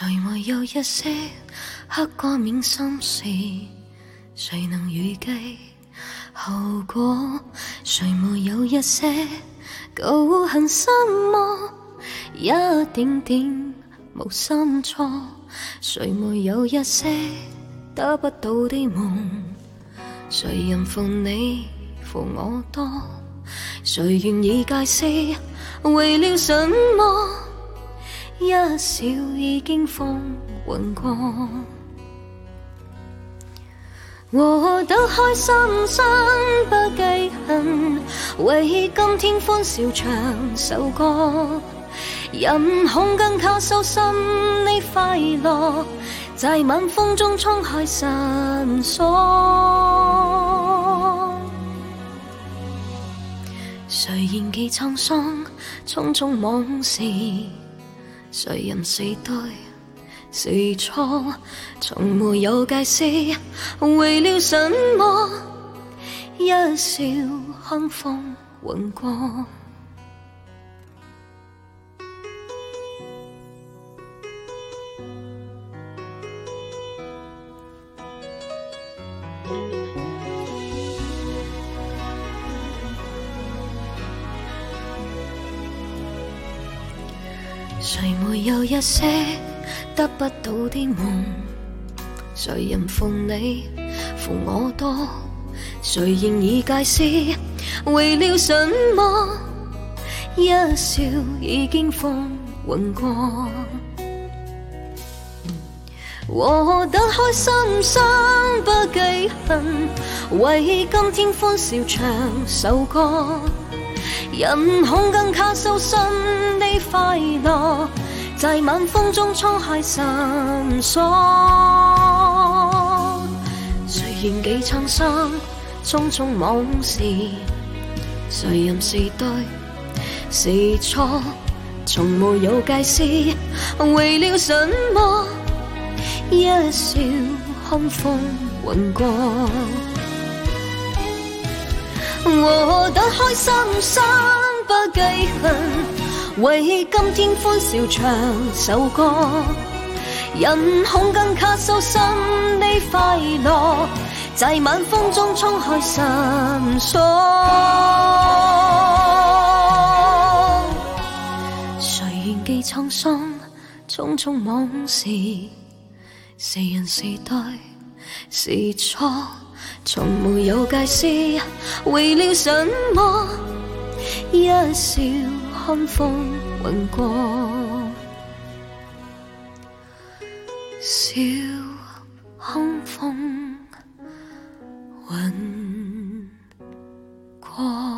谁没有一些刻过铭心事？谁能预计后果？谁没有一些旧恨心魔？一点点无心错。谁没有一些得不到的梦？谁人负你负我多？谁愿意解释为了什么？一笑已经风云过，活得开心心不计恨，为今天欢笑唱首歌，任恐更卡收心的快乐，在晚风中冲开绳索。谁言记沧桑，匆匆往事，谁人是对是错，从没有解释为了什么，一笑看风云过。谁没有一些得不到的梦？谁人负你负我多？谁仍已解释为了什么？一笑已经风云过，活得开心心不计恨，为今天欢笑唱首歌，任恐更卡收心的快乐，在晚风中冲开绳索。谁言记沧桑，匆匆往事，谁人是对是错，从没有解释为了什么，一笑看风云过。活得开心心不计恨，为今天欢笑唱首歌，任恐更卡收心的快乐，在晚风中冲开绳索。谁言记沧桑，匆匆往事，谁人是对是错，从没有解释为了什么，一笑看风云过，笑看风云过。